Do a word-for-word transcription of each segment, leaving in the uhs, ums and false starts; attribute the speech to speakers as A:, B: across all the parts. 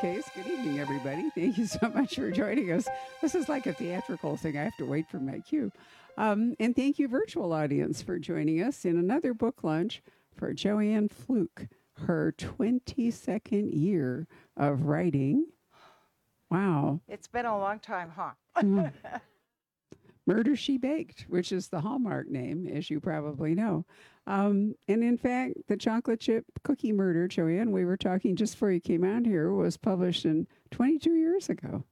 A: case, good evening, everybody. Thank you so much for joining us. This is like a theatrical thing. I have to wait for my cue. Um, and thank you, virtual audience, for joining us in another book lunch for Joanne Fluke, her twenty-second year of writing. Wow.
B: It's been a long time, huh?
A: Mm. Murder She Baked, which is the Hallmark name, as you probably know. Um, and in fact, the chocolate chip cookie murder, Joanne, we were talking just before you came out here, was published in twenty-two years ago.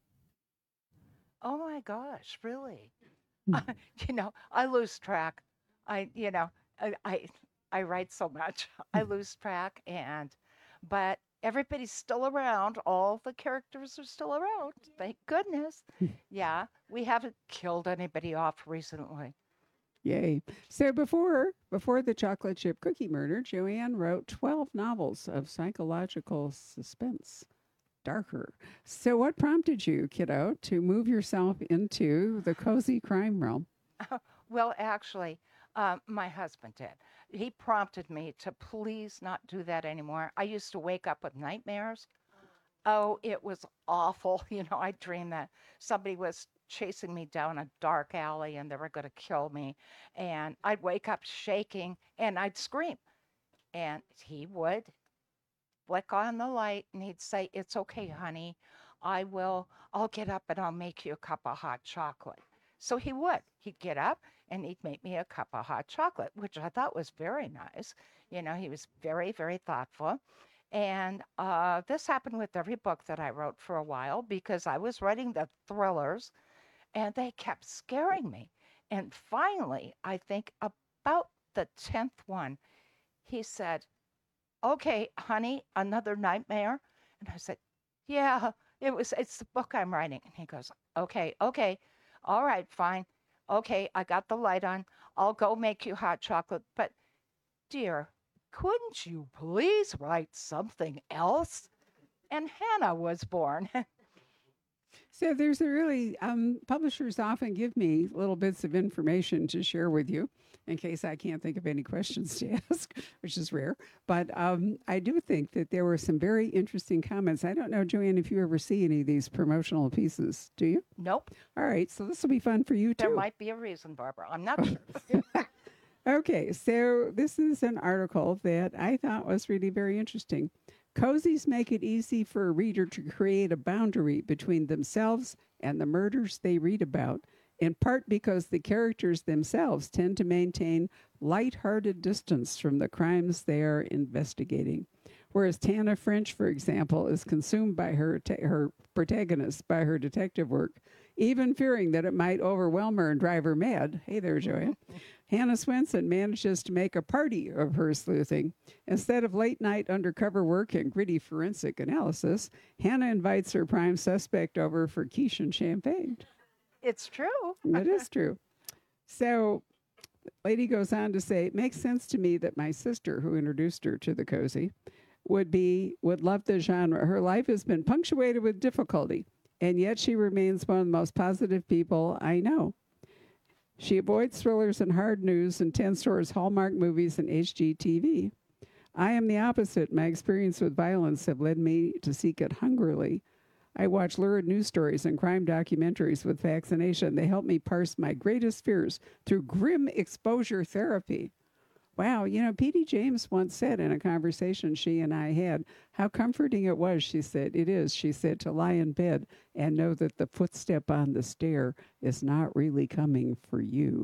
B: Oh my gosh, really?
A: Mm.
B: You know, I lose track. I, you know, I, I, I write so much. I lose track, and, but everybody's still around. All the characters are still around. Thank goodness. Yeah, we haven't killed anybody off recently.
A: Yay. So before before the chocolate chip cookie murder, Joanne wrote twelve novels of psychological suspense. Darker. So what prompted you, kiddo, to move yourself into the cozy crime realm?
B: Well, actually, um, my husband did. He prompted me to please not do that anymore. I used to wake up with nightmares. Oh, it was awful. You know, I dreamed that somebody was chasing me down a dark alley and they were going to kill me. And I'd wake up shaking and I'd scream. And he would flick on the light and he'd say, "It's okay, honey. I will, I'll get up and I'll make you a cup of hot chocolate." So he would. He'd get up and he'd make me a cup of hot chocolate, which I thought was very nice. You know, he was very, very thoughtful. And uh, this happened with every book that I wrote for a while because I was writing the thrillers and they kept scaring me. And finally, I think about the tenth one, he said, "Okay, honey, another nightmare?" And I said, "Yeah, it was, it's the book I'm writing." And he goes, "Okay, okay, all right, fine. Okay, I got the light on. I'll go make you hot chocolate. But dear, couldn't you please write something else?" And Hannah was born.
A: So there's a really, um, publishers often give me little bits of information to share with you in case I can't think of any questions to ask, which is rare. But um, I do think that there were some very interesting comments. I don't know, Joanne, if you ever see any of these promotional pieces. Do you?
B: Nope.
A: All right. So this will be fun for you, too.
B: There might be a reason, Barbara. I'm not sure.
A: Okay. So this is an article that I thought was really very interesting. Cozies make it easy for a reader to create a boundary between themselves and the murders they read about, in part because the characters themselves tend to maintain light-hearted distance from the crimes they are investigating. Whereas Tana French, for example, is consumed by her te- her protagonist, by her detective work, even fearing that it might overwhelm her and drive her mad. Hey there, Joanne. Hannah Swenson manages to make a party of her sleuthing. Instead of late-night undercover work and gritty forensic analysis, Hannah invites her prime suspect over for quiche and champagne.
B: It's true.
A: It is true. So, lady goes on to say, "It makes sense to me that my sister, who introduced her to the cozy, would be would love the genre. Her life has been punctuated with difficulty, and yet she remains one of the most positive people I know. She avoids thrillers and hard news and tends towards Hallmark movies and H G T V. I am the opposite. My experience with violence have led me to seek it hungrily. I watch lurid news stories and crime documentaries with fascination. They help me parse my greatest fears through grim exposure therapy." Wow, you know, P D James once said in a conversation she and I had, how comforting it was, she said, it is, she said, to lie in bed and know that the footstep on the stair is not really coming for you.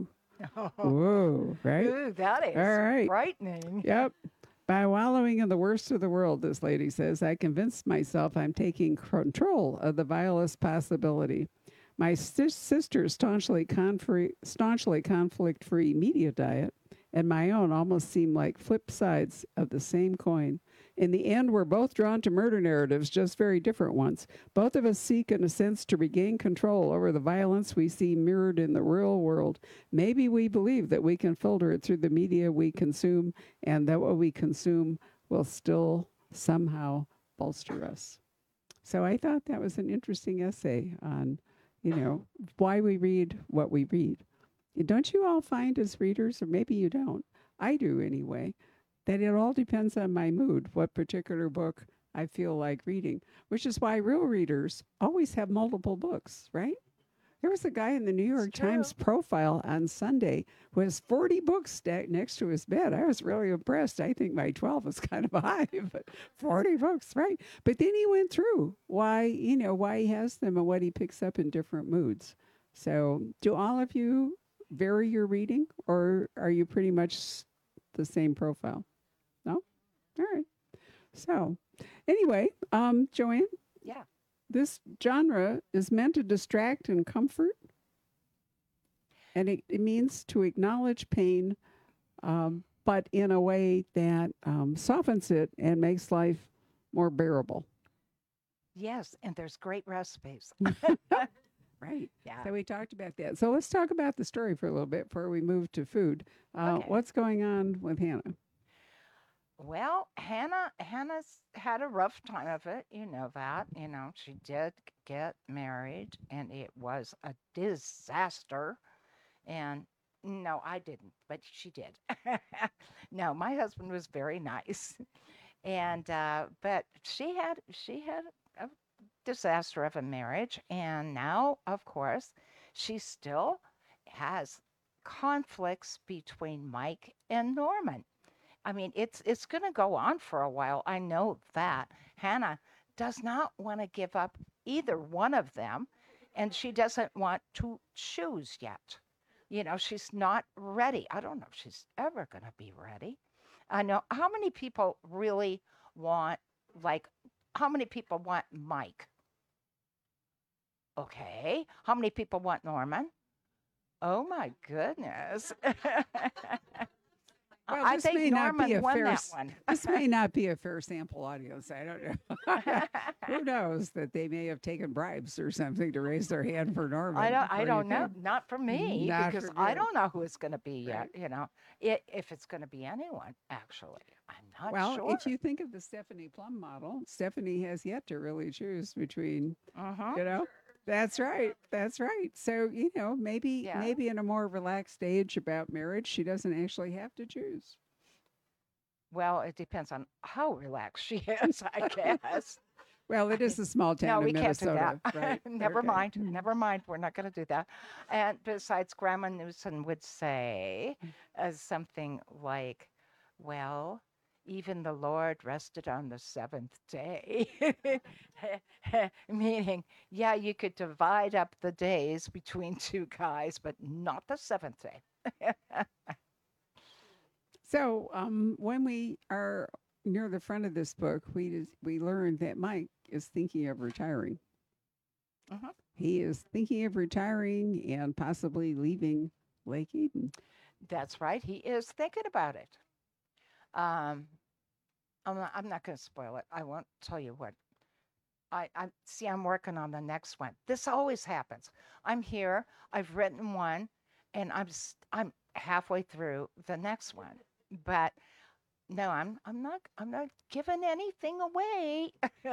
A: Whoa, right?
B: Ooh, that is
A: All right.
B: frightening.
A: Yep. By wallowing in the worst of the world, this lady says, I convinced myself I'm taking control of the vilest possibility. My sis- sister's staunchly, confre- staunchly conflict-free media diet and my own almost seem like flip sides of the same coin. In the end, we're both drawn to murder narratives, just very different ones. Both of us seek, in a sense, to regain control over the violence we see mirrored in the real world. Maybe we believe that we can filter it through the media we consume, and that what we consume will still somehow bolster us. So I thought that was an interesting essay on, you know, why we read what we read. Don't you all find as readers, or maybe you don't, I do anyway, that it all depends on my mood, what particular book I feel like reading, which is why real readers always have multiple books, right? There was a guy in the New
B: It's
A: York Times
B: true.
A: profile on Sunday who has forty books stacked next to his bed. I was really impressed. I think my twelve is kind of high, but forty books, right? But then he went through why, you know, why he has them and what he picks up in different moods. So, do all of you vary your reading or are you pretty much the same profile? No? All right. So, anyway, um, Joanne,
B: Yeah.
A: this genre is meant to distract and comfort, and it, it means to acknowledge pain, um, but in a way that um, softens it and makes life more bearable.
B: Yes, and there's great recipes.
A: Right.
B: Yeah.
A: So we talked about that. So let's talk about the story for a little bit before we move to food. Uh,
B: Okay.
A: what's going on with Hannah?
B: Well, Hannah Hannah's had a rough time of it, you know that. You know, she did get married and it was a disaster. And no, I didn't, but she did. No, my husband was very nice. And uh but she had she had a disaster of a marriage and now, of course, she still has conflicts between Mike and Norman. I mean, it's it's going to go on for a while. I know that. Hannah does not want to give up either one of them, and she doesn't want to choose yet. You know, she's not ready. I don't know if she's ever going to be ready. I know how many people really want, like, how many people want Mike? Okay. How many people want Norman? Oh my goodness.
A: Well,
B: I
A: this
B: think
A: may not be
B: Norman
A: a
B: won
A: fair
B: that
A: s-
B: one.
A: this may not be a fair sample audience. I don't know. Who knows that they may have taken bribes or something to raise their hand for Norman.
B: I don't I
A: What do you
B: don't know.
A: think?
B: Not for me
A: Not
B: because
A: for
B: I
A: you.
B: don't know who it's going to be
A: Right.
B: yet, you know. It, if it's going to be anyone, actually. I'm not
A: Well,
B: sure.
A: if you think of the Stephanie Plum model, Stephanie has yet to really choose between,
B: Uh-huh.
A: you know. That's right. That's right. So, you know, maybe
B: Yeah.
A: maybe in a more relaxed stage about marriage, she doesn't actually have to choose.
B: Well, it depends on how relaxed she is, I guess.
A: Well, it is a small
B: No,
A: town
B: we
A: in
B: can't do that.
A: Minnesota, right?
B: Never
A: Okay.
B: mind. Never mind. We're not going to do that. And besides, Grandma Newsom would say uh, something like, well, even the Lord rested on the seventh day. Meaning, yeah, you could divide up the days between two guys, but not the seventh day.
A: So, um, when we are near the front of this book, we just, we learned that Mike is thinking of retiring.
B: Mhm.
A: He is thinking of retiring and possibly leaving Lake Eden.
B: That's right. He is thinking about it. Um, I'm not, I'm not going to spoil it. I won't tell you what. I, I see. I'm working on the next one. This always happens. I'm here. I've written one, and I'm s- I'm halfway through the next one. But no, I'm I'm not I'm not giving anything away.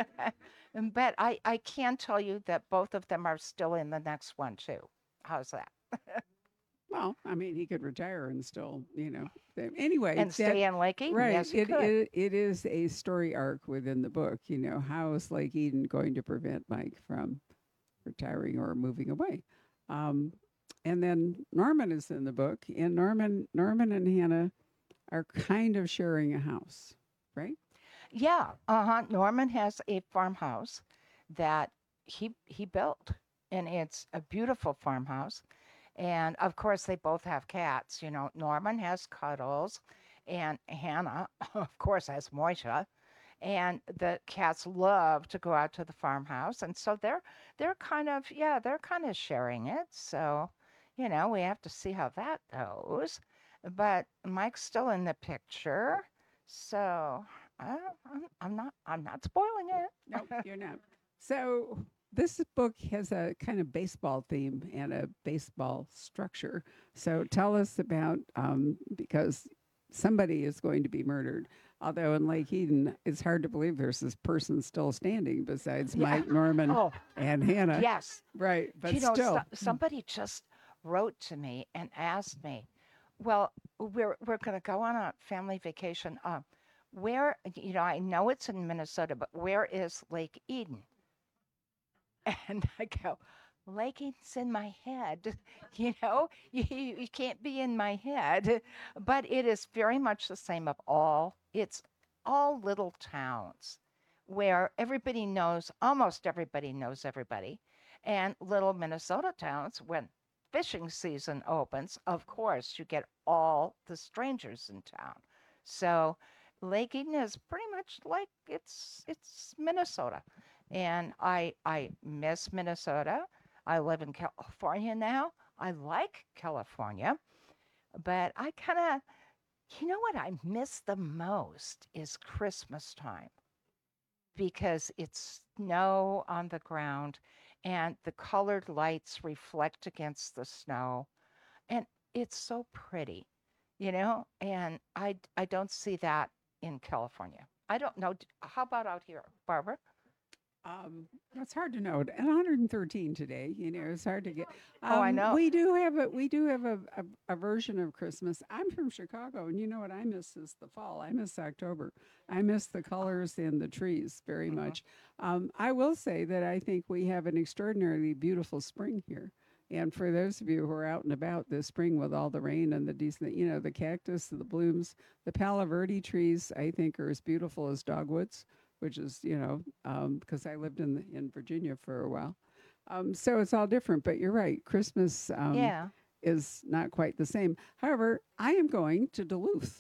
B: But I I can tell you that both of them are still in the next one too. How's that?
A: Well, I mean, he could retire and still, you know. th- Anyway,
B: And
A: that
B: stay in Lake Eden?
A: right.
B: Yes, he
A: It,
B: could.
A: it it is a story arc within the book. You know, how is Lake Eden going to prevent Mike from retiring or moving away? Um, and then Norman is in the book, and Norman Norman and Hannah are kind of sharing a house, right?
B: Yeah, uh-huh. Norman has a farmhouse that he he built, and it's a beautiful farmhouse. And of course, they both have cats. You know, Norman has Cuddles, and Hannah, of course, has Moisha. And the cats love to go out to the farmhouse, and so they're they're kind of yeah they're kind of sharing it. So, you know, we have to see how that goes. But Mike's still in the picture, so I, I'm I'm not I'm not spoiling
A: No,
B: it.
A: you're not. So this book has a kind of baseball theme and a baseball structure. So tell us about um, because somebody is going to be murdered. Although in Lake Eden, it's hard to believe there's this person still standing besides
B: Yeah.
A: Mike, Norman,
B: Oh,
A: and Hannah.
B: yes.
A: Right, but
B: You know, so,
A: still,
B: somebody just wrote to me and asked me, well, we're we're going to go on a family vacation. Uh, where, you know, I know it's in Minnesota, but where is Lake Eden? And I go, Lake Eden's in my head. You know, you, you you can't be in my head. But it is very much the same of all. It's all little towns where everybody knows, almost everybody knows everybody. And little Minnesota towns, when fishing season opens, of course, you get all the strangers in town. So Lake Eden is pretty much like it's it's Minnesota. And I I miss Minnesota. I live in California now. I like California, but I kind of, you know what I miss the most is Christmas time because it's snow on the ground and the colored lights reflect against the snow. And it's so pretty, you know? And I, I don't see that in California. I don't know. How about out here, Barbara?
A: Um, it's hard to know. At one hundred thirteen today, you know, it's hard to get.
B: Oh, I
A: Um,
B: know.
A: we do have a we do have a, a, a version of Christmas. I'm from Chicago, and you know what I miss is the fall. I miss October. I miss the colors in the trees very
B: Hmm.
A: much. Um, I will say that I think we have an extraordinarily beautiful spring here. And for those of you who are out and about this spring with all the rain and the decent, you know, the cactus, the blooms, the Palo Verde trees, I think are as beautiful as dogwoods, which is, you know, um, because I lived in the, in Virginia for a while. Um, so it's all different. But you're right, Christmas um,
B: Yeah.
A: is not quite the same. However, I am going to Duluth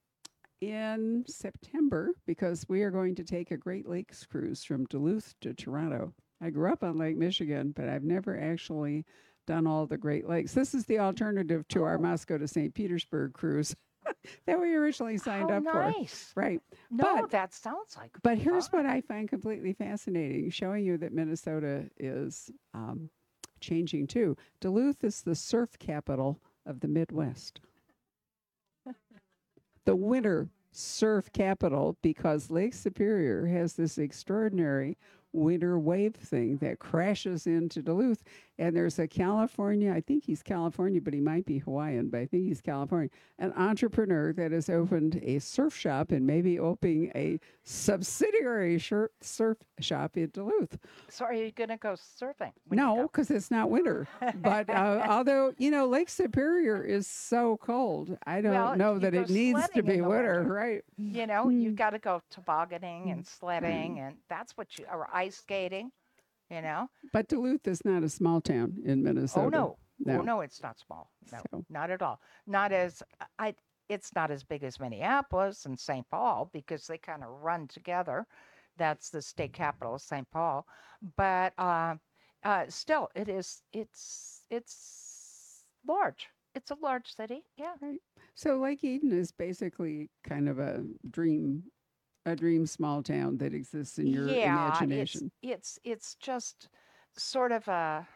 A: in September because we are going to take a Great Lakes cruise from Duluth to Toronto. I grew up on Lake Michigan, but I've never actually done all the Great Lakes. This is the alternative to our
B: Oh,
A: Moscow to Saint Petersburg cruise that we originally signed
B: how
A: up for.
B: nice.
A: Right.
B: No,
A: But
B: that sounds like
A: but here's what
B: fun.
A: I find completely fascinating, showing you that Minnesota is um, changing too. Duluth is the surf capital of the Midwest, the winter surf capital, because Lake Superior has this extraordinary winter wave thing that crashes into Duluth. And there's a California, I think he's California, but he might be Hawaiian, but I think he's California, an entrepreneur that has opened a surf shop and maybe opening a subsidiary shir- surf shop in Duluth.
B: So are you going to go surfing when you
A: No,
B: go?
A: because it's not winter. But uh, although, you know, Lake Superior is so cold, I don't
B: Well,
A: know
B: you
A: that
B: go
A: it needs to
B: sledding in
A: be
B: the
A: winter,
B: winter.
A: right?
B: You know, you've
A: Mm,
B: got to go tobogganing
A: mm,
B: and sledding,
A: right.
B: and that's what you, or ice skating, you know.
A: But Duluth is not a small town in
B: Oh
A: Minnesota.
B: no. Oh
A: No.
B: no, it's not small. No,
A: So,
B: not at all. Not as I it's not as big as Minneapolis and Saint Paul because they kind of run together. That's the state capital of Saint Paul. But uh, uh, still, it is it's it's large. It's a large city. Yeah.
A: right. So Lake Eden is basically kind of a dream, a dream small town that exists in your
B: Yeah, it's
A: imagination.
B: it's it's just sort of a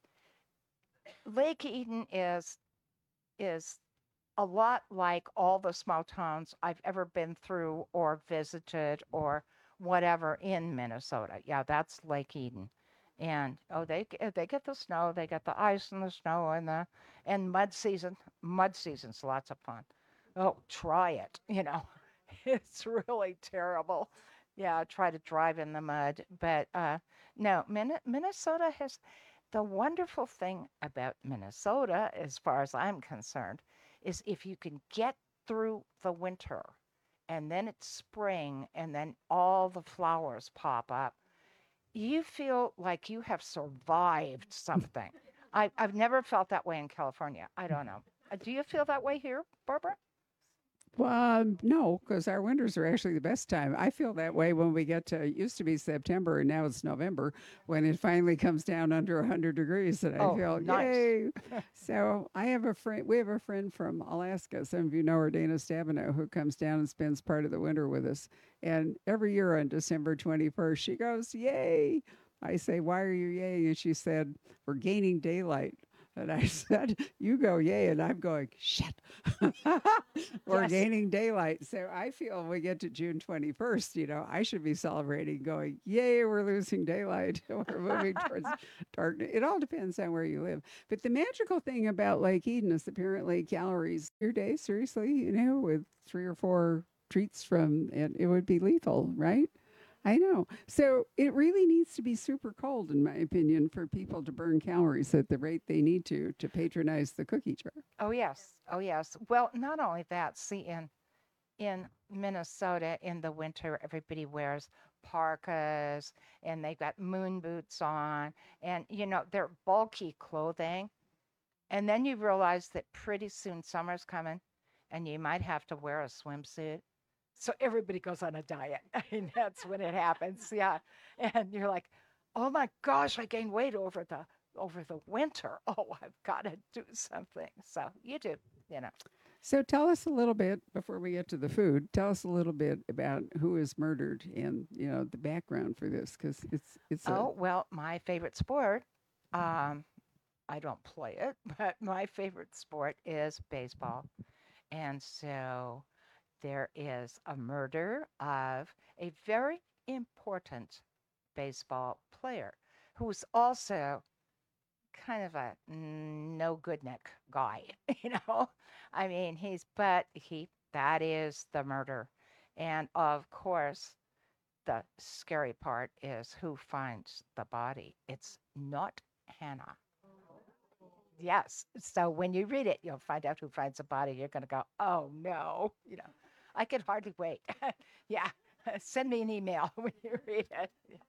B: Lake Eden is is a lot like all the small towns I've ever been through or visited or whatever in Minnesota. Yeah, that's Lake Eden. And oh, they g- they get the snow, they get the ice and the snow and the and mud season. Mud season's lots of fun. Oh, try it. You know, it's really terrible. Yeah, try to drive in the mud. But uh, no, Min- Minnesota has the wonderful thing about Minnesota, as far as I'm concerned, is if you can get through the winter and then it's spring and then all the flowers pop up, you feel like you have survived something. I, I've never felt that way in California. I don't know. Uh, Do you feel that way here, Barbara?
A: Well, um, no, because our winters are actually the best time. I feel that way when we get to, it used to be September and now it's November when it finally comes down under one hundred degrees and I
B: Oh,
A: feel,
B: nice.
A: yay. So I have a friend, we have a friend from Alaska. Some of you know her, Dana Stabenow, who comes down and spends part of the winter with us. And every year on December twenty-first, she goes, yay. I say, why are you yay? And she said, we're gaining daylight. And I said, you go yay. And I'm going, shit. We're
B: Yes.
A: gaining daylight. So I feel when we get to June twenty-first, you know, I should be celebrating going, yay, we're losing daylight. We're moving towards darkness. It all depends on where you live. But the magical thing about Lake Eden is apparently calories your day, seriously, you know, with three or four treats from, and it would be lethal, right? I know. So it really needs to be super cold, in my opinion, for people to burn calories at the rate they need to to patronize the cookie jar.
B: Oh yes. Oh yes. Well, not only that, see in in Minnesota in the winter, everybody wears parkas and they've got moon boots on and you know, they're bulky clothing. And then you realize that pretty soon summer's coming and you might have to wear a swimsuit. So everybody goes on a diet. I mean, that's when it happens. Yeah. And you're like, oh my gosh, I gained weight over the over the winter. Oh, I've got to do something. So you do, you know.
A: So tell us a little bit before we get to the food. Tell us a little bit about who is murdered and you know the background for this because it's it's a
B: Oh, well, my favorite sport, um, I don't play it, but my favorite sport is baseball. And so there is a murder of a very important baseball player who's also kind of a no good Nick guy, you know? I mean, he's, but he, that is the murder. And of course, the scary part is who finds the body. It's not Hannah. Yes. So when you read it, you'll find out who finds the body. You're going to go, oh no, you know, I can hardly wait. Yeah. Send me an email when you read it.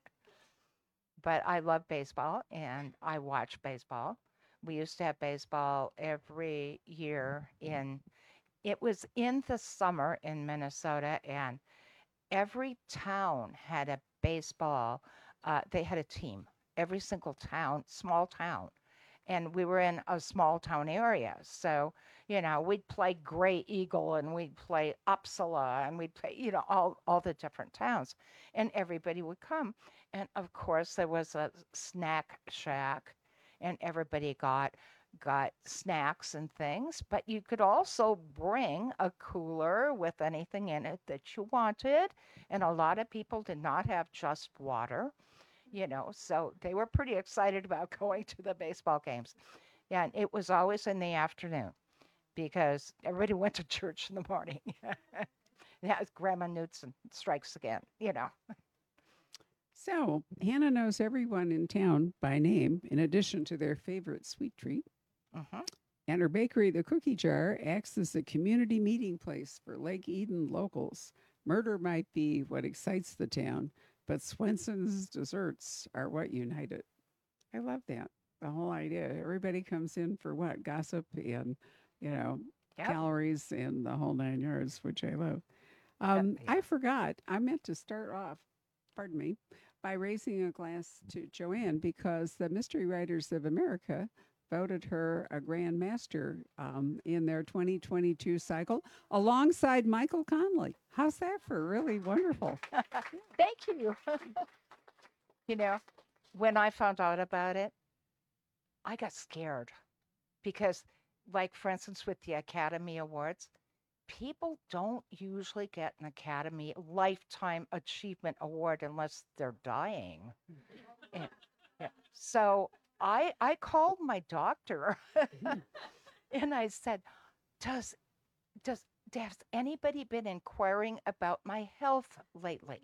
B: But I love baseball and I watch baseball. We used to have baseball every year in, it was in the summer in Minnesota, and every town had a baseball. Uh, they had a team. Every single town, small town, and we were in a small town area. So you know, we'd play Gray Eagle and we'd play Uppsala and we'd play, you know, all all the different towns, and everybody would come. And of course, there was a snack shack, and everybody got got snacks and things, but you could also bring a cooler with anything in it that you wanted. And a lot of people did not have just water, you know, so they were pretty excited about going to the baseball games. Yeah, and it was always in the afternoon because everybody went to church in the morning. Yeah, it's Grandma Newton strikes again, you know.
A: So Hannah knows everyone in town by name, in addition to their favorite sweet treat.
B: Hmm.
A: And her bakery, the Cookie Jar, acts as a community meeting place for Lake Eden locals. Murder might be what excites the town, but Swenson's desserts are what unite it. I love that. The whole idea. Everybody comes in for what? Gossip and, you know,
B: Yep.
A: calories and the whole nine yards, which I love.
B: Yep.
A: Um,
B: Yeah.
A: I forgot. I meant to start off, pardon me, by raising a glass to Joanne because the Mystery Writers of America voted her a Grand Master um, in their twenty twenty-two cycle alongside Michael Conley. How's that for really wonderful?
B: Thank you. You know, when I found out about it, I got scared because, like, for instance, with the Academy Awards, people don't usually get an Academy Lifetime Achievement Award unless they're dying. And, yeah. So I I called my doctor and I said, "Does does has anybody been inquiring about my health lately?"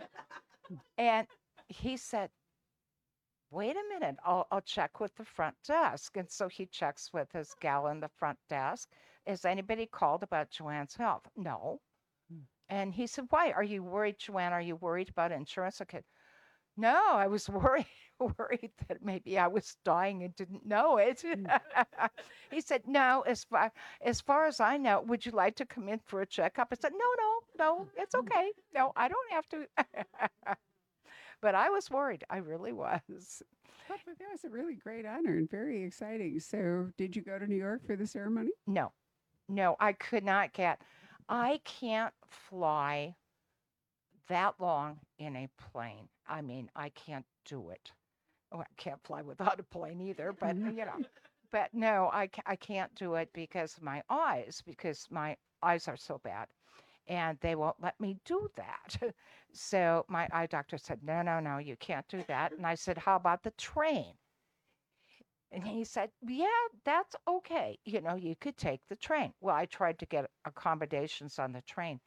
B: And he said, wait a minute, I'll, I'll check with the front desk. And so he checks with his gal in the front desk. Has anybody called about Joanne's health? No.
A: Mm.
B: And he said, why? Are you worried, Joanne? Are you worried about insurance? I said, no, I was worried, worried that maybe I was dying and didn't know it. He said, no, as far, as far as I know, would you like to come in for a checkup? I said, no, no, no, it's okay. No, I don't have to. But I was worried. I really was.
A: But that was a really great honor and very exciting. So, did you go to New York for the ceremony?
B: No, no, I could not get. I can't fly that long in a plane. I mean, I can't do it. Oh, I can't fly without a plane either, but
A: Mhm.
B: you know, but no, I, ca- I can't do it because of my eyes, because my eyes are so bad and they won't let me do that. So my eye doctor said, no, no, no, you can't do that. And I said, how about the train? And he said, yeah, that's okay. You know, you could take the train. Well, I tried to get accommodations on the train.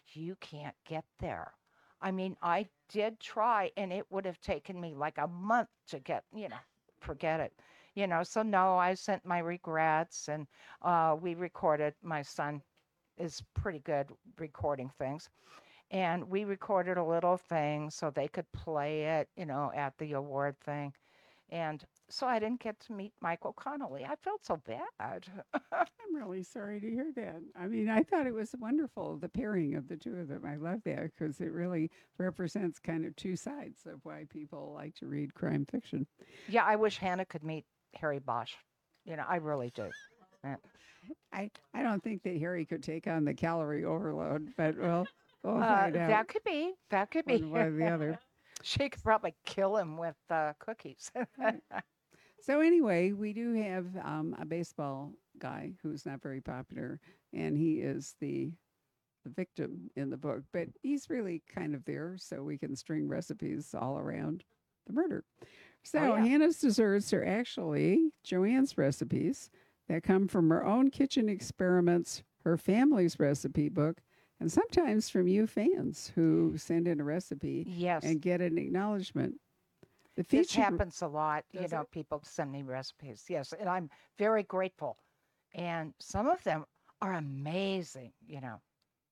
B: you can't get there. I mean, I did try, and it would have taken me like a month to get, you know, forget it. You know, so no, I sent my regrets, and uh, we recorded. My son is pretty good recording things. And we recorded a little thing so they could play it, you know, at the award thing. And so I didn't get to meet Michael Connolly. I felt so bad.
A: I'm really sorry to hear that. I mean, I thought it was wonderful, the pairing of the two of them. I love that because it really represents kind of two sides of why people like to read crime fiction.
B: Yeah, I wish Hannah could meet Harry Bosch. You know, I really do. Yeah.
A: I, I don't think that Harry could take on the calorie overload, but well, we'll
B: Uh,
A: find out
B: that could be. That could be.
A: one way or the other.
B: She could probably kill him with uh, cookies.
A: Right. So anyway, we do have um, a baseball guy who's not very popular, and he is the the victim in the book, but he's really kind of there, so we can string recipes all around the murder. So
B: Oh, yeah.
A: Hannah's desserts are actually Joanne's recipes that come from her own kitchen experiments, her family's recipe book, and sometimes from you fans who send in a recipe
B: Yes.
A: and get an acknowledgement. The
B: This
A: feature
B: happens a lot. You
A: Does
B: know,
A: it?
B: people send me recipes. Yes. And I'm very grateful. And some of them are amazing. You know,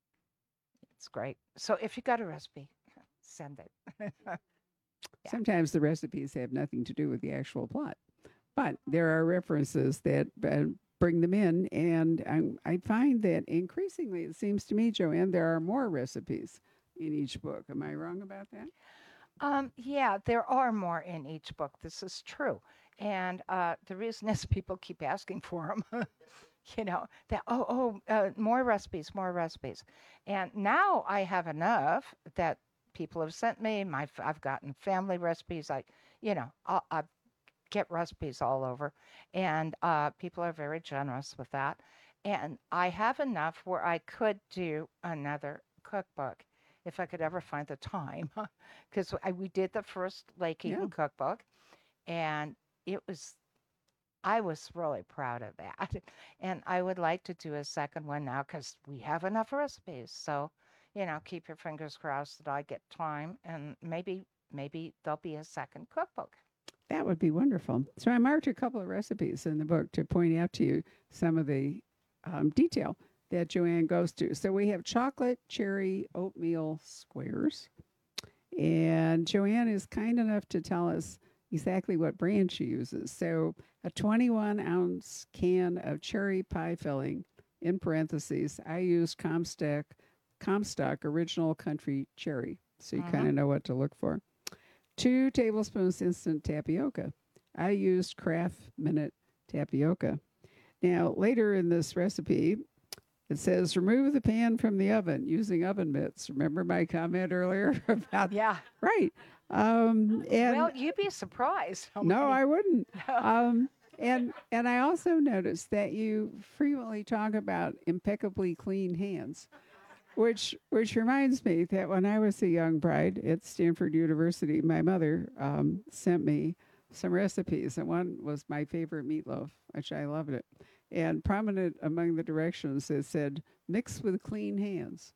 B: it's great. So if you got a recipe, send it. Yeah.
A: Sometimes the recipes have nothing to do with the actual plot, but there are references that uh, bring them in. And I, I find that increasingly, it seems to me, Joanne, there are more recipes in each book. Am I wrong about that?
B: Um, yeah, there are more in each book. This is true. And uh, the reason is people keep asking for them. You know, that, oh, oh, uh, more recipes, more recipes. And now I have enough that people have sent me. My, f- I've gotten family recipes. I, you know, I'll, I get recipes all over. And uh, people are very generous with that. And I have enough where I could do another cookbook if I could ever find the time. Because we did the first Lake
A: Yeah.
B: Eaton cookbook, and it was I was really proud of that. And I would like to do a second one now because we have enough recipes. So, you know, keep your fingers crossed that I get time, and maybe maybe there'll be a second cookbook.
A: That would be wonderful. So I marked a couple of recipes in the book to point out to you some of the um, detail that Joanne goes to. So we have chocolate cherry oatmeal squares. And Joanne is kind enough to tell us exactly what brand she uses. So a twenty-one ounce can of cherry pie filling, in parentheses, I used Comstock, Comstock Original Country Cherry. So you kind
B: Hmm.
A: of know what to look for. Two tablespoons instant tapioca. I used Kraft Minute tapioca. Now, later in this recipe, it says remove the pan from the oven using oven mitts. Remember my comment earlier about
B: Yeah.
A: right? Um, and
B: Well, you'd be surprised how
A: no,
B: many.
A: I wouldn't. Um, and and I also noticed that you frequently talk about impeccably clean hands, which which reminds me that when I was a young bride at Stanford University, my mother um, sent me some recipes, and one was my favorite meatloaf, which I loved it. And prominent among the directions, it said mix with clean hands.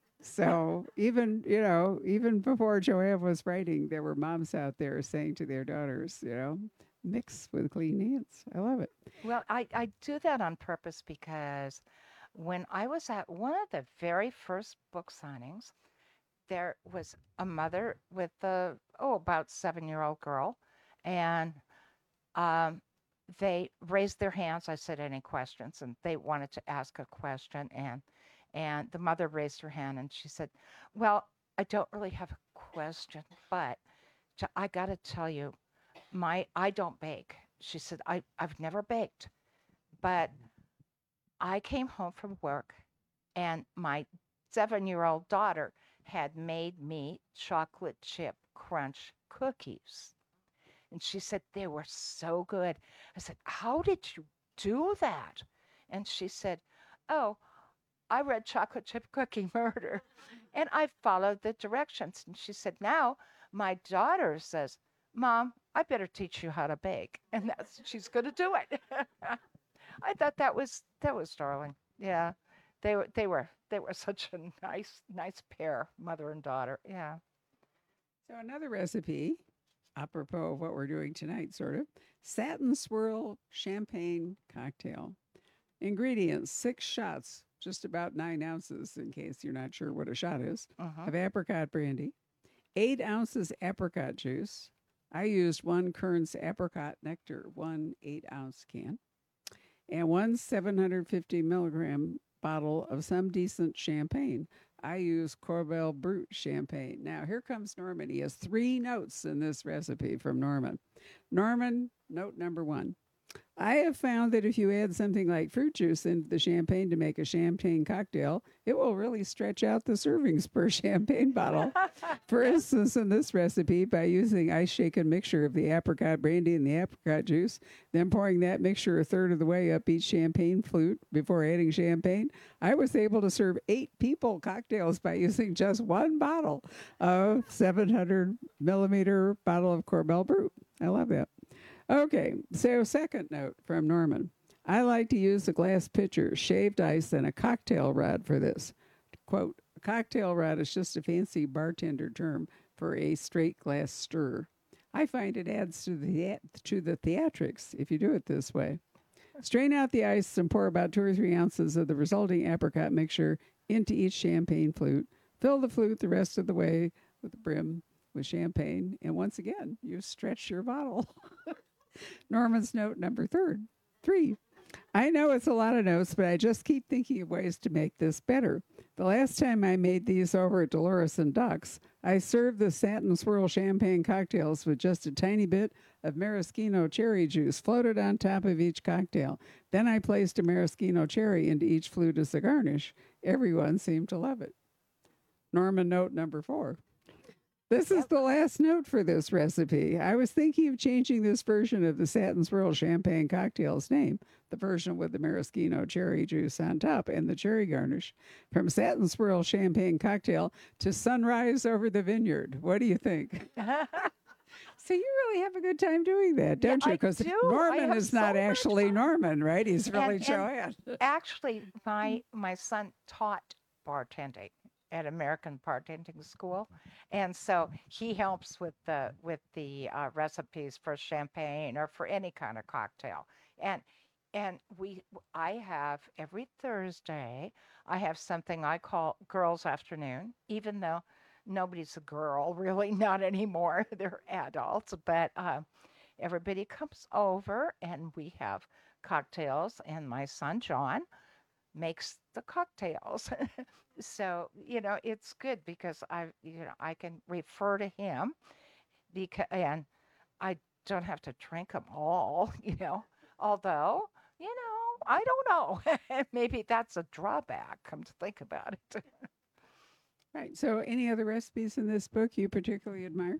A: So even, you know, even before Joanne was writing, there were moms out there saying to their daughters, you know, mix with clean hands. I love it.
B: Well, I, I do that on purpose because when I was at one of the very first book signings, there was a mother with a, oh, about seven year old girl. And um, they raised their hands. I said, any questions? And they wanted to ask a question. And, and the mother raised her hand and she said, well, I don't really have a question, but j- I got to tell you, my I don't bake. She said, I, I've never baked, but I came home from work and my seven year old daughter had made me chocolate chip crunch cookies. And she said they were so good. I said, how did you do that? And she said, oh, I read Chocolate Chip Cookie Murder and I followed the directions. And she said, now my daughter says, Mom, I better teach you how to bake. And that's she's going to do it. I thought that was that was darling. Yeah. They were they were they were such a nice nice pair, mother and daughter. Yeah.
A: So another recipe, apropos of what we're doing tonight, sort of satin swirl champagne cocktail. Ingredients: six shots, just about nine ounces, in case you're not sure what a shot is,
B: Uh-huh.
A: of apricot brandy, eight ounces apricot juice. I used one Kern's apricot nectar, one eight ounce can, and one seven hundred fifty milligram bottle of some decent champagne. I use Corbel Brut champagne. Now, here comes Norman. He has three notes in this recipe from Norman. Norman, note number one: I have found that if you add something like fruit juice into the champagne to make a champagne cocktail, it will really stretch out the servings per champagne bottle. For instance, in this recipe, by using ice shaken mixture of the apricot brandy and the apricot juice, then pouring that mixture a third of the way up each champagne flute before adding champagne, I was able to serve eight people cocktails by using just one bottle of seven hundred milliliter bottle of Corbel Brut. I love that. Okay, so second note from Norman. I like to use a glass pitcher, shaved ice, and a cocktail rod for this. Quote, a cocktail rod is just a fancy bartender term for a straight glass stirrer. I find it adds to the to the theatrics if you do it this way. Strain out the ice and pour about two or three ounces of the resulting apricot mixture into each champagne flute. Fill the flute the rest of the way with the brim with champagne, and once again, you stretch your bottle. Norman's note number third, three. I know it's a lot of notes, but I just keep thinking of ways to make this better. The last time I made these over at Dolores and Ducks, I served the satin swirl champagne cocktails with just a tiny bit of maraschino cherry juice floated on top of each cocktail. Then I placed a maraschino cherry into each flute as a garnish. Everyone seemed to love it. Norman note number four. This is the last note for this recipe. I was thinking of changing this version of the satin swirl champagne cocktail's name, the version with the maraschino cherry juice on top and the cherry garnish, from satin swirl champagne cocktail to sunrise over the vineyard. What do you think? So you really have a good time doing that, don't
B: Yeah,
A: you?
B: I
A: Because
B: do.
A: Norman
B: I have
A: is not
B: so much
A: actually
B: fun.
A: Norman, right? He's really
B: And- and-
A: Joanne.
B: Actually, my my son taught bartending at American Bartending School, and so he helps with the with the uh, recipes for champagne or for any kind of cocktail. And and we I have every Thursday I have something I call girls' afternoon, even though nobody's a girl really, not anymore. They're adults, but uh, everybody comes over and we have cocktails, and my son John makes the cocktails. So, you know, it's good because I, you know, I can refer to him because, and I don't have to drink them all, you know, although, you know, I don't know. Maybe that's a drawback, come to think about it.
A: Right. So any other recipes in this book you particularly admire?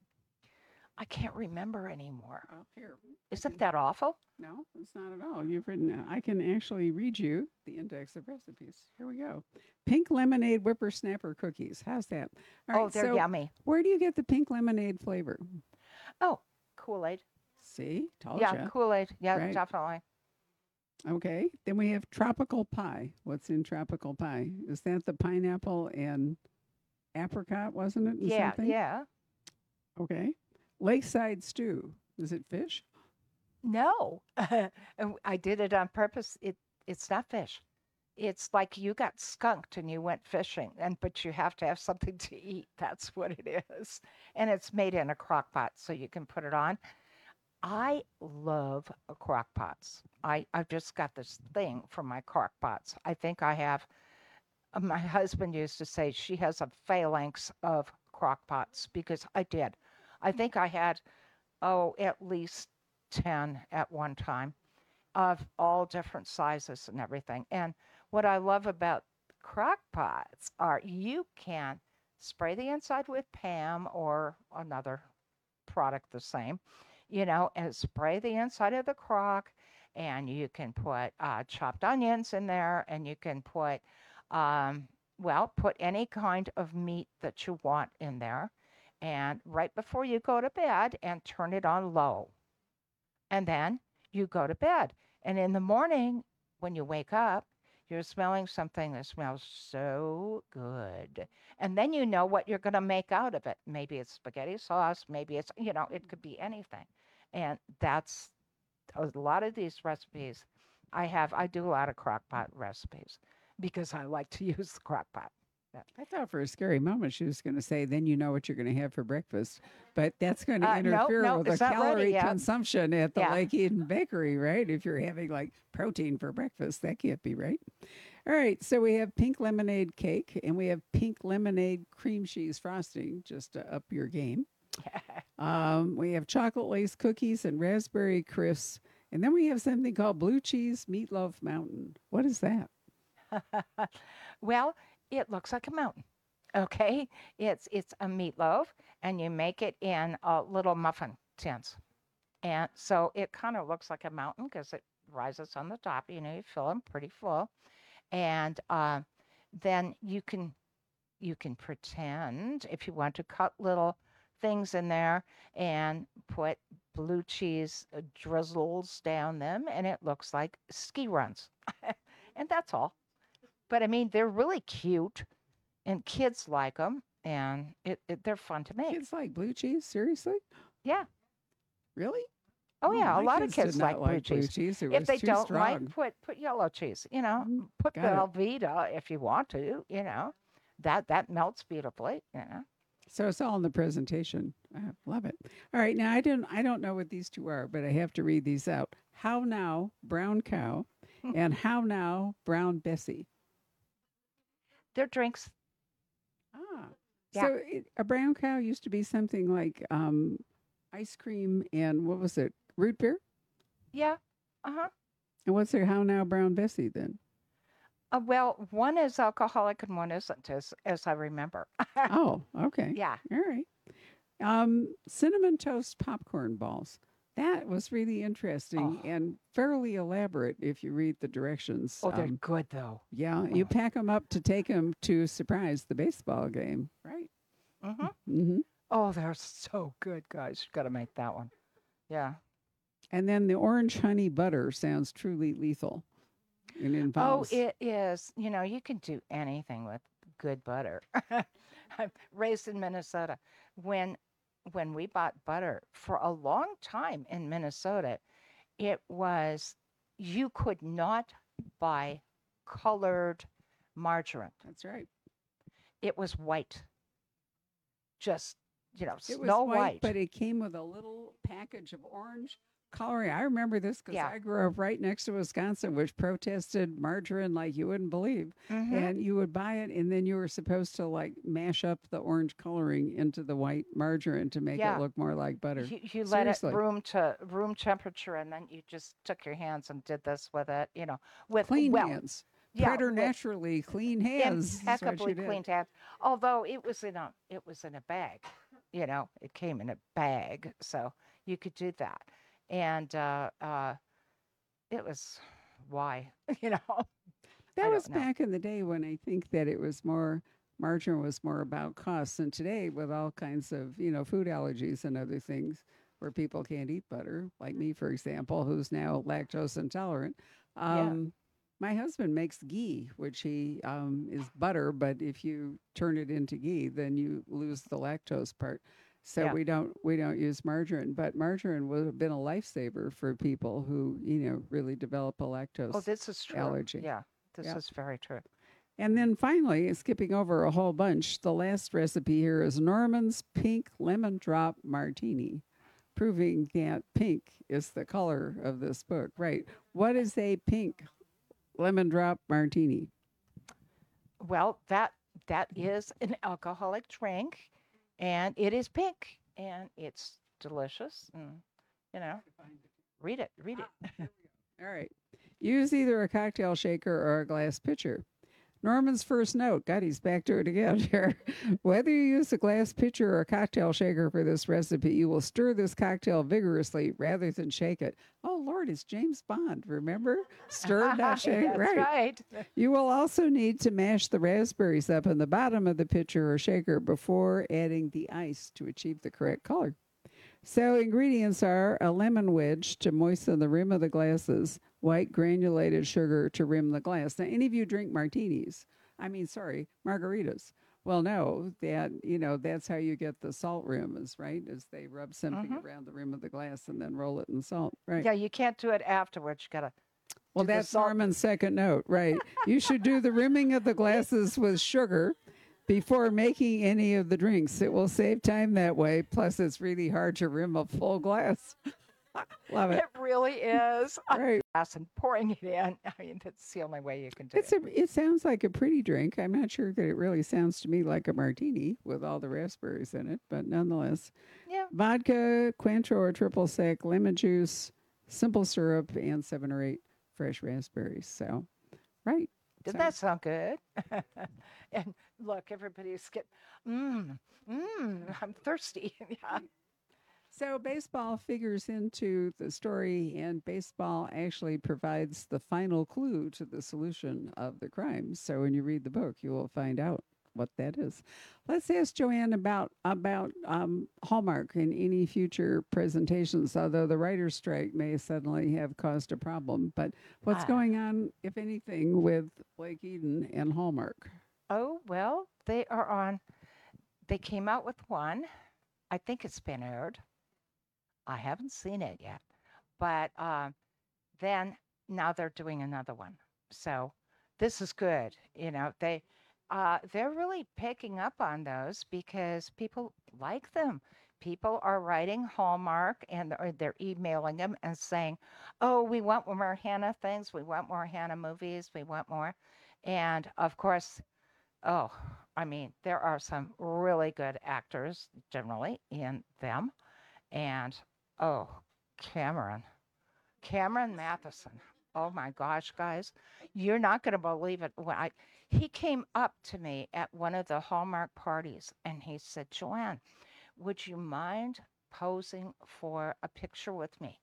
B: I can't remember anymore.
A: Oh, here.
B: Isn't that awful?
A: No, it's not at all. You've written, uh, I can actually read you the index of recipes. Here we go. Pink lemonade whippersnapper cookies. How's that? All
B: Oh,
A: right,
B: they're
A: so
B: yummy.
A: where do you get the pink lemonade flavor?
B: Oh, Kool-Aid.
A: See, told
B: Yeah,
A: ya.
B: Kool-Aid. Yeah,
A: Right.
B: definitely.
A: Okay. Then we have tropical pie. What's in tropical pie? Is that the pineapple and apricot, wasn't it? and
B: Yeah,
A: something?
B: yeah.
A: Okay. Lakeside stew. Is it fish?
B: No, And I did it on purpose. It it's not fish. It's like you got skunked and you went fishing, and but you have to have something to eat. That's what it is. And it's made in a crock pot, so you can put it on. I love uh, crock pots. I I've just got this thing for my crock pots. I think I have. uh, My husband used to say she has a phalanx of crock pots because I did. I think I had, oh, at least ten at one time of all different sizes and everything. And what I love about crock pots are you can spray the inside with Pam or another product the same, you know, and spray the inside of the crock. And you can put uh, chopped onions in there, and you can put, um, well, put any kind of meat that you want in there. And right before you go to bed, and turn it on low, and then you go to bed. And in the morning, when you wake up, You're smelling something that smells so good. And then you know what you're going to make out of it. Maybe it's spaghetti sauce, maybe it's, you know, it could be anything. And that's a lot of these recipes I have. I do a lot of crock pot recipes because I like to use the crock pot. Yeah.
A: I thought for a scary moment she was going to say, then you know what you're going to have for breakfast. But that's going to
B: Uh, no,
A: interfere
B: no,
A: with the
B: it's not ready
A: calorie
B: yet.
A: consumption at the
B: Yeah.
A: Lake Eden Bakery, right? If you're having like protein for breakfast, that can't be right. All right. So we have pink lemonade cake and we have pink lemonade cream cheese frosting, just to up your game. Um, we have chocolate lace cookies and raspberry crisps. And then we have something called blue cheese meatloaf mountain. What is that?
B: Well, it looks like a mountain. Okay, it's it's a meatloaf, and you make it in uh, little muffin tins, and so it kind of looks like a mountain because it rises on the top. You know, you fill them pretty full, and uh, then you can you can pretend if you want to cut little things in there and put blue cheese uh, drizzles down them, and it looks like ski runs, and that's all. But I mean, they're really cute, and kids like them, and it, it they're fun to make.
A: Kids like blue cheese? Seriously?
B: Yeah.
A: Really?
B: Oh yeah, a
A: my
B: lot of
A: kids
B: kids
A: did
B: like
A: not
B: blue
A: like blue
B: cheese.
A: cheese. It
B: If
A: was
B: they
A: too
B: don't
A: strong.
B: like, put put yellow cheese. You know,
A: Mm,
B: put
A: got it.
B: Velveeta if you want to. You know, that that melts beautifully. You know.
A: So it's all in the presentation. I love it. All right, now I don't I don't know what these two are, but I have to read these out. How now, brown cow, and how now, brown Bessie.
B: They're drinks.
A: Ah,
B: Yeah.
A: so it, a brown cow used to be something like um, ice cream and what was it, root beer?
B: Yeah. Uh huh.
A: And what's their how now, brown Bessie then?
B: Uh, well, one is alcoholic and one isn't, as as I remember.
A: Oh, okay,
B: Yeah.
A: all right. Um, cinnamon toast popcorn balls. That was really interesting
B: Oh.
A: and fairly elaborate if you read the directions.
B: Oh, they're
A: Um,
B: good though.
A: yeah, you
B: Oh.
A: pack them up to take them to surprise the baseball game, right?
B: Mm-hmm.
A: hmm
B: Oh, they're so good, guys. You got to make that one. Yeah.
A: And then the orange honey butter sounds truly lethal. It
B: Oh,
A: involves.
B: it is. You know, you can do anything with good butter. I'm raised in Minnesota. When when we bought butter for a long time in Minnesota, it was you could not buy colored margarine.
A: That's right.
B: It was white. Just, you know,
A: It was
B: snow
A: white,
B: white.
A: but it came with a little package of orange coloring. I remember this because
B: Yeah.
A: I grew up right next to Wisconsin, which protested margarine like you wouldn't believe.
B: Mhm.
A: And you would buy it, and then you were supposed to like mash up the orange coloring into the white margarine to make
B: Yeah.
A: it look more like butter.
B: You, you let it
A: Seriously.
B: room to room temperature, and then you just took your hands and did this with it. You know, with
A: Clean
B: well,
A: hands.
B: yeah, with
A: Preternaturally clean hands. is what
B: impeccably
A: you did.
B: cleaned hands. Although it was in a it was in a bag. You know, it came in a bag, so you could do that. And uh, uh, it was why, you know, I
A: That
B: don't
A: was
B: know.
A: back in the day when I think that it was more margarine was more about costs. And today, with all kinds of you know food allergies and other things, where people can't eat butter, like me, for example, who's now lactose intolerant.
B: Yeah,
A: Um, my husband makes ghee, which he um, is butter, but if you turn it into ghee, then you lose the lactose part. So
B: yeah.
A: we don't we don't use margarine, but margarine would have been a lifesaver for people who you know really develop a
B: Oh,
A: lactose
B: this is true.
A: allergy.
B: Yeah, this
A: Yeah.
B: is very true.
A: And then finally, skipping over a whole bunch, the last recipe here is Norman's Pink Lemon Drop Martini, proving that pink is the color of this book. Right. What is a pink lemon drop martini?
B: Well, that that is an alcoholic drink, and it is pink, and it's delicious. And you know, read it, read it.
A: All right. Use either a cocktail shaker or a glass pitcher. Norman's first note. God, he's back to it again here. Whether you use a glass pitcher or a cocktail shaker for this recipe, you will stir this cocktail vigorously rather than shake it. Oh, Lord, it's James Bond, remember? Stir, not shake.
B: That's
A: Right.
B: right.
A: You will also need to mash the raspberries up in the bottom of the pitcher or shaker before adding the ice to achieve the correct color. So ingredients are a lemon wedge to moisten the rim of the glasses, white granulated sugar to rim the glass. Now, any of you drink martinis? I mean, sorry, margaritas. Well, no, that, you know, that's how you get the salt rims, right? Is they rub something
B: Hmm.
A: around the rim of the glass and then roll it in salt, right?
B: Yeah, you can't do it afterwards. You gotta
A: Well,
B: do the
A: that's
B: salt.
A: Norman's second note, right? You should do the rimming of the glasses with sugar before making any of the drinks. It will save time that way. Plus, it's really hard to rim a full glass. Love it.
B: It really is.
A: Right.
B: Glass and pouring it in. I mean, that's the only way you can do
A: It's
B: it.
A: a. It sounds like a pretty drink. I'm not sure that it really sounds to me like a martini with all the raspberries in it, but nonetheless,
B: Yeah.
A: vodka, Cointreau or triple sec, lemon juice, simple syrup, and seven or eight fresh raspberries. So, right.
B: Didn't
A: So,
B: that sound good? And look, everybody's getting, mmm, mmm, I'm thirsty. Yeah.
A: So baseball figures into the story, and baseball actually provides the final clue to the solution of the crime. So when you read the book, you will find out what that is. Let's ask Joanne about about um, Hallmark in any future presentations. Although the writer's strike may suddenly have caused a problem, but what's
B: Ah.
A: going on, if anything, with Blake Eden and Hallmark?
B: Oh, well, they are on, they came out with one. I think it's been aired. I haven't seen it yet. But uh, then now they're doing another one. So this is good. You know, they uh, they're really picking up on those because people like them. People are writing Hallmark and or they're emailing them and saying, "Oh, we want more Hannah things. We want more Hannah movies. We want more." And of course, oh, I mean, there are some really good actors generally in them. And oh, Cameron. Cameron Matheson. Oh my gosh, guys, you're not going to believe it. When I he came up to me at one of the Hallmark parties and he said, "Joanne, would you mind posing for a picture with me?"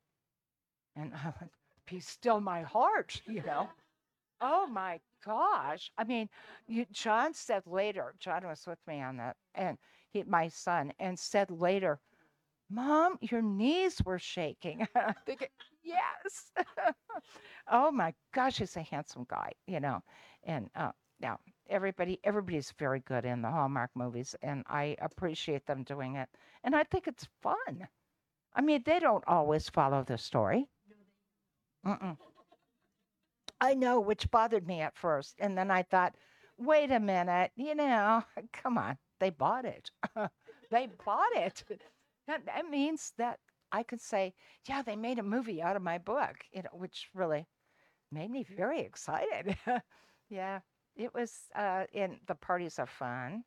B: And I went, "Be still my heart," you know. Oh my gosh. I mean, you, John said later, John was with me on that, and he, my son, and said later, "Mom, your knees were shaking." I'm thinking, yes. Oh my gosh, he's a handsome guy, you know. And uh, now everybody, everybody's very good in the Hallmark movies, and I appreciate them doing it. And I think it's fun. I mean, they don't always follow the story. Mm-mm. I know, which bothered me at first. And then I thought, wait a minute, you know, come on, they bought it. They bought it. That, that means that I could say, yeah, they made a movie out of my book, you know, which really made me very excited. Yeah, it was, uh, and the parties are fun.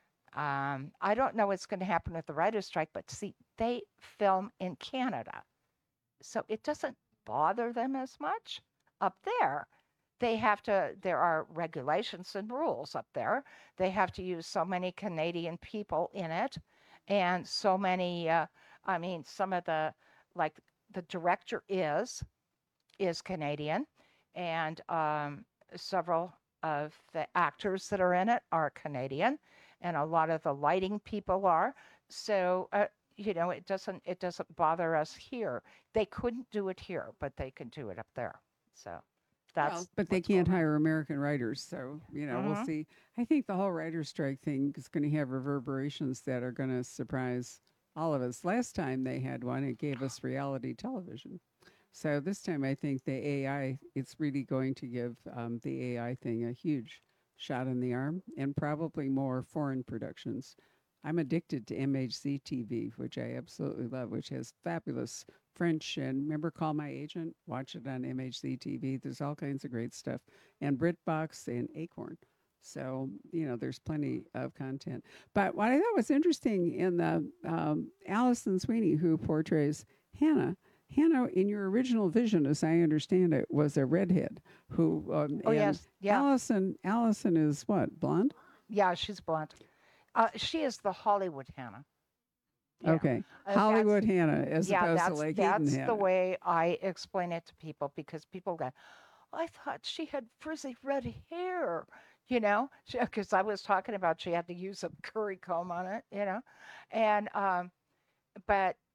B: Um, I don't know what's going to happen with the writer's strike, but see, they film in Canada, so it doesn't bother them as much up there. They have to, there are regulations and rules up there. They have to use so many Canadian people in it and so many, uh, I mean, some of the, like the director is, is Canadian and um, several of the actors that are in it are Canadian and a lot of the lighting people are. So, uh, you know, it doesn't it doesn't bother us here. They couldn't do it here, but they can do it up there. So
A: Well,
B: that's
A: but they
B: what's
A: can't
B: going on.
A: hire American writers, so you know we'll
B: Hmm.
A: see. I think the whole writer's strike thing is going to have reverberations that are going to surprise all of us. Last time they had one, it gave us reality television. So this time, I think the A I, it's really going to give um, the A I thing a huge shot in the arm, and probably more foreign productions. I'm addicted to M H Z T V, which I absolutely love, which has fabulous French. And remember, Call My Agent? Watch it on M H Z T V. There's all kinds of great stuff. And BritBox and Acorn. So, you know, there's plenty of content. But what I thought was interesting in the um, Allison Sweeney, who portrays Hannah, Hannah, in your original vision, as I understand it, was a redhead who, um,
B: Oh
A: and
B: yes, yeah,
A: Allison, Allison is what, blonde?
B: yeah. She's blonde. Uh, she is the Hollywood Hannah. Yeah,
A: Okay.
B: uh, that's
A: Hollywood Hannah as
B: yeah,
A: opposed to
B: that's
A: Lake Eden
B: that's the
A: Hannah.
B: way I explain it to people because people go, I thought she had frizzy red hair, you know, because I was talking about she had to use a curry comb on it, you know, and um, but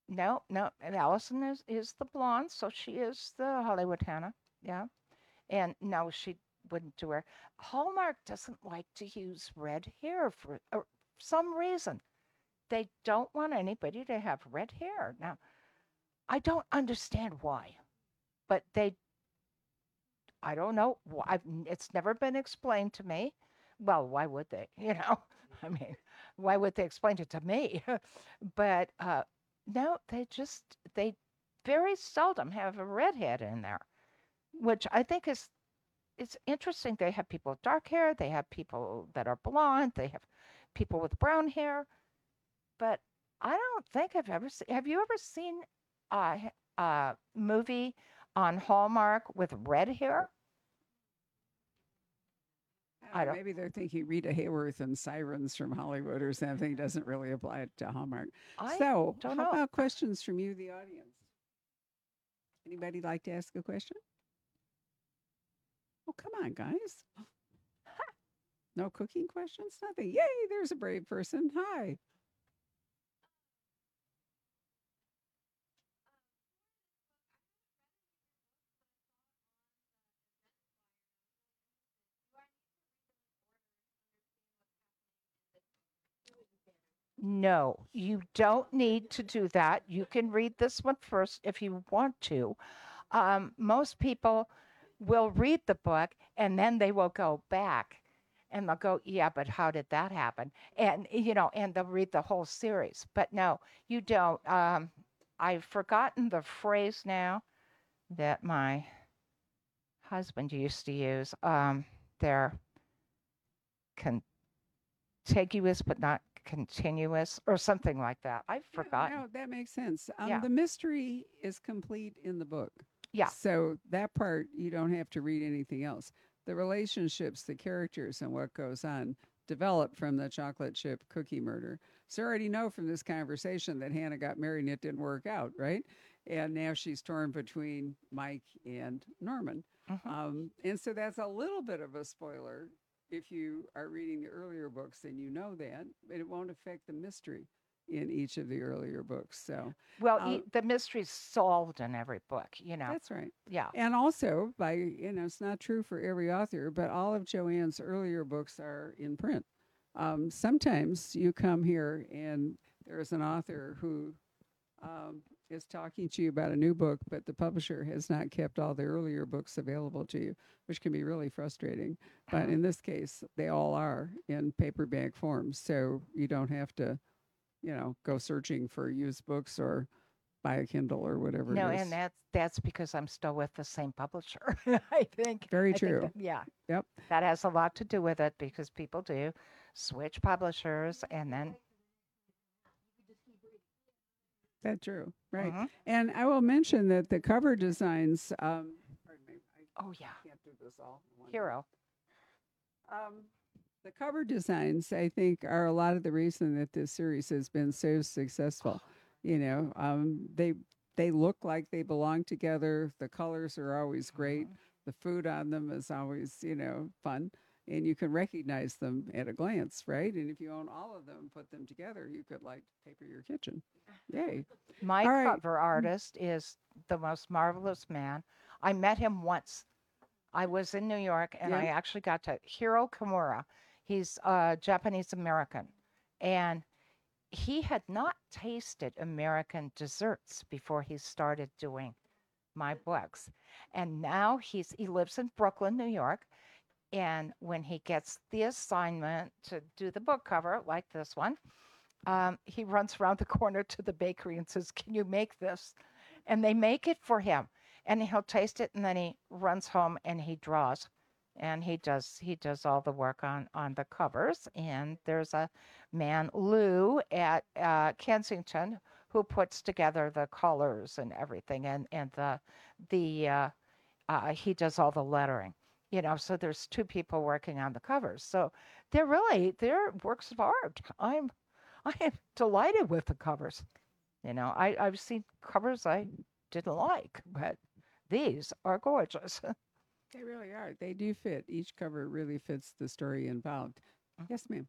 B: no, no. And Allison is is the blonde, so she is the Hollywood Hannah. Yeah. And no, she wouldn't do her. Hallmark doesn't like to use red hair for uh, some reason. They don't want anybody to have red hair. Now, I don't understand why, but they, I don't know. I've, it's never been explained to me. Well, why would they? You know, I mean, why would they explain it to me? But uh, no, they just, they very seldom have a redhead in there, which I think is it's interesting. They have people with dark hair, they have people that are blonde, they have people with brown hair, but I don't think I've ever seen. Have you ever seen a, a movie on Hallmark with red hair?
A: I don't
B: I
A: know,
B: don't.
A: maybe they're thinking Rita Hayworth and Sirens from Hollywood or something doesn't really apply to Hallmark.
B: I
A: So,
B: don't
A: how
B: know.
A: about questions from you, the audience? Anybody like to ask a question? Oh, come on, guys. No cooking questions? Nothing. Yay, there's a brave person. Hi.
B: No, you don't need to do that. You can read this one first if you want to. Um, most people will read the book and then they will go back and they'll go, yeah, but how did that happen? And, you know, and they'll read the whole series. But no, you don't. Um, I've forgotten the phrase now that my husband used to use. Um, they're contiguous but not continuous or something like that. I've
A: Yeah,
B: forgotten.
A: no, that makes sense. Um,
B: Yeah.
A: the mystery is complete in the book.
B: Yeah.
A: So that part, you don't have to read anything else. The relationships, the characters, and what goes on develop from the chocolate chip cookie murder. So I already know from this conversation that Hannah got married and it didn't work out, right? And now she's torn between Mike and Norman.
B: Hmm.
A: Um, and so that's a little bit of a spoiler if you are reading the earlier books, then you know that, but it won't affect the mystery in each of the earlier books. So,
B: Well,
A: uh,
B: e- the mystery's solved in every book, you know.
A: that's right.
B: Yeah.
A: And also, by, you know, it's not true for every author, but all of Joanne's earlier books are in print. Um, sometimes you come here and there's an author who um, is talking to you about a new book, but the publisher has not kept all the earlier books available to you, which can be really frustrating. But in this case, they all are in paperback form, so you don't have to, you know, go searching for used books or buy a Kindle or whatever
B: No,
A: it
B: and
A: is.
B: that's that's because I'm still with the same publisher. I think
A: Very
B: I think
A: true.
B: that yeah,
A: Yep,
B: that has a lot to do with it because people do switch publishers and then
A: that's true. Right.
B: mhm.
A: And I will mention that the cover designs, um, pardon me, I
B: Oh yeah,
A: can't do this all in one go.
B: Hero.
A: Um, the cover designs, I think, are a lot of the reason that this series has been so successful. You know, um, they they look like they belong together. The colors are always great.
B: Mhm.
A: The food on them is always, you know, fun, and you can recognize them at a glance, right? And if you own all of them, put them together, you could like paper your kitchen. Yay!
B: My
A: All right.
B: cover artist is the most marvelous man. I met him once. I was in New York and
A: Yeah.
B: I actually got to Hiro Kimura. He's a Japanese American and he had not tasted American desserts before he started doing my books. And now he's he lives in Brooklyn, New York. And when he gets the assignment to do the book cover, like this one, um, he runs around the corner to the bakery and says, "Can you make this?" And they make it for him. And he'll taste it, and then he runs home and he draws, and he does he does all the work on on the covers. And there's a man, Lou, at uh, Kensington, who puts together the colors and everything, and and the the uh, uh, he does all the lettering. You know, so there's two people working on the covers. So they're really they're works of art. I'm I am delighted with the covers. You know, I, I've seen covers I didn't like, but these are gorgeous.
A: They really are. They do fit. Each cover really fits the story involved. Yes, ma'am.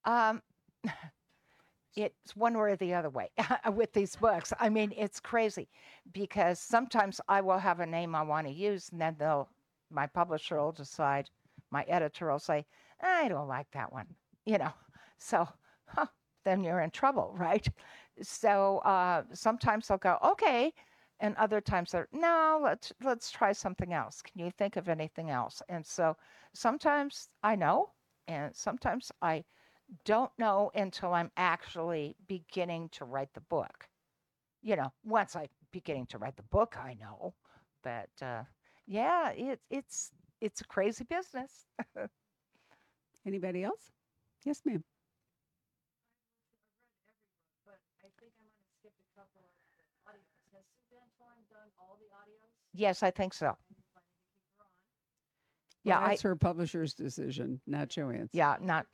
B: Um, it's one way or the other way with these books. I mean, it's crazy because sometimes I will have a name I want to use, and then they'll, my publisher will decide, my editor will say, I don't like that one, you know. So huh, then you're in trouble, right? So uh, sometimes they'll go, okay, and other times they're, no, let's let's try something else. Can you think of anything else? And so sometimes I know, and sometimes I don't know until I'm actually beginning to write the book. You know, once I beginning to write the book, I know. But uh, yeah, it, it's it's a crazy business.
A: Anybody else? Yes, ma'am.
B: But I think I'm going to skip a couple of the audios. Has Sue Van Torn done all the audios? Yes, I think so.
A: Well,
B: Yeah, I
A: that's her publisher's decision, not Joanne's.
B: yeah, not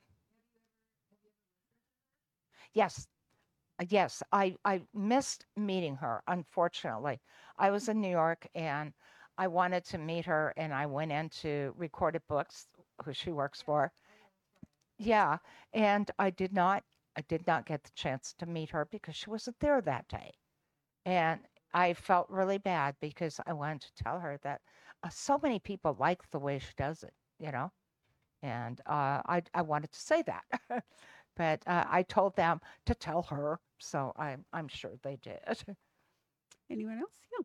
B: yes. uh, Yes, I I missed meeting her, unfortunately. I was in New York and I wanted to meet her and I went into Recorded Books, who she works for. Yeah, and I did not I did not get the chance to meet her because she wasn't there that day. And I felt really bad because I wanted to tell her that uh, so many people like the way she does it, you know? And uh, I, I wanted to say that. But uh, I told them to tell her, so I'm, I'm sure they did.
A: Anyone else? Yeah.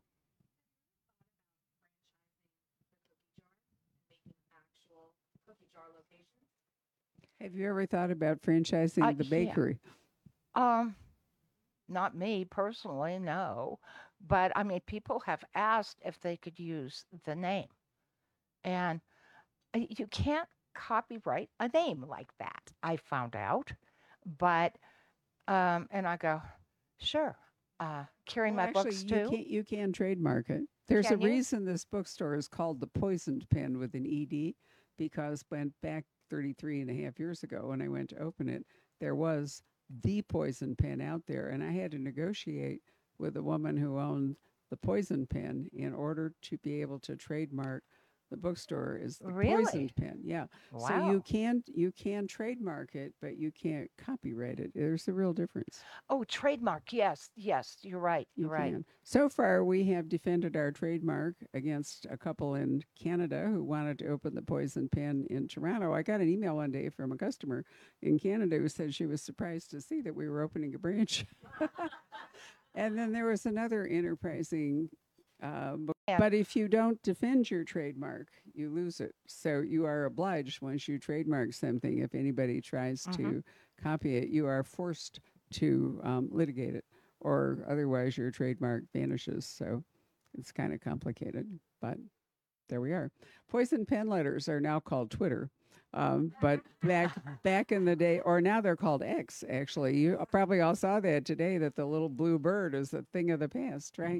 A: Have you ever thought about franchising
B: Uh,
A: the
B: yeah.
A: bakery?
B: Um, not me personally, no. But I mean, people have asked if they could use the name. And uh, you can't copyright a name like that, I found out. But, um, and I go, sure, uh, carry
A: Well,
B: my
A: actually,
B: books
A: you
B: too.
A: can you can trademark it. There's a
B: Can you?
A: reason this bookstore is called the Poisoned Pen with an E D, because when back thirty-three and a half years ago when I went to open it, there was the Poison Pen out there, and I had to negotiate with the woman who owned the Poison Pen in order to be able to trademark the bookstore is the
B: Really?
A: Poisoned Pen. Yeah. So you
B: Wow.
A: can you can trademark it, but you can't copyright it. There's a real difference.
B: Oh, trademark. Yes, yes, you're right.
A: You
B: You're right.
A: can. So far, we have defended our trademark against a couple in Canada who wanted to open the Poison Pen in Toronto. I got an email one day from a customer in Canada who said she was surprised to see that we were opening a branch. And then there was another enterprising, uh, book.
B: Yeah.
A: But if you don't defend your trademark, you lose it. So you are obliged once you trademark something, if anybody tries
B: Mhm.
A: to copy it, you are forced to um, litigate it, or otherwise your trademark vanishes. So it's kind of complicated, but there we are. Poison pen letters are now called Twitter. Um, but back back in the day, or now they're called X. Actually, you probably all saw that today. That the little blue bird is a thing of the past, right?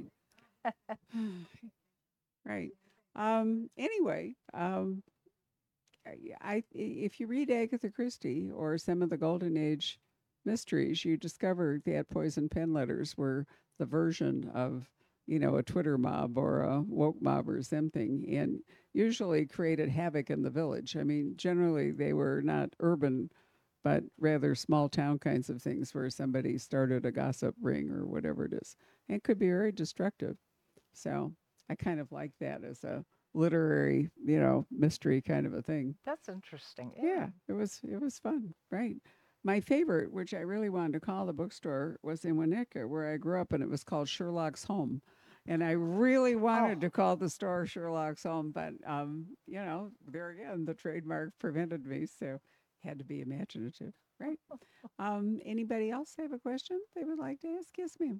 A: Right. Um, anyway, um, I, I if you read Agatha Christie or some of the Golden Age mysteries, you discover that poison pen letters were the version of, you know, a Twitter mob or a woke mob or something, and usually created havoc in the village. I mean, generally they were not urban, but rather small town kinds of things where somebody started a gossip ring or whatever it is. And it could be very destructive. So I kind of like that as a literary, you know, mystery kind of a thing.
B: That's interesting.
A: Yeah, it was it was fun, right? My favorite, which I really wanted to call the bookstore, was in Winnetka, where I grew up, and it was called Sherlock's Home. And I really wanted
B: Oh.
A: to call the store Sherlock's Home, but um, you know, there again, the trademark prevented me, so had to be imaginative, right? Um, anybody else have a question they would like to ask? Yes, ma'am.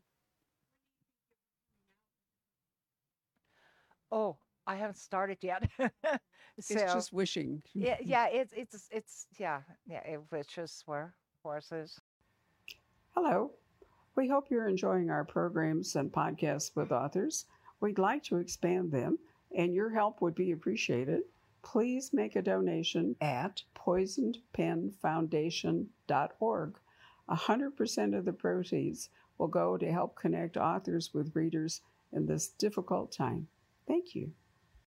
B: Oh, I haven't started yet.
A: It's
B: So
A: just wishing.
B: yeah, yeah, it's it's it's yeah, yeah, it wishes were horses. Hello.
A: We hope you're enjoying our programs and podcasts with authors. We'd like to expand them, and your help would be appreciated. Please make a donation at poisoned pen foundation dot org. one hundred percent of the proceeds will go to help connect authors with readers in this difficult time. Thank you.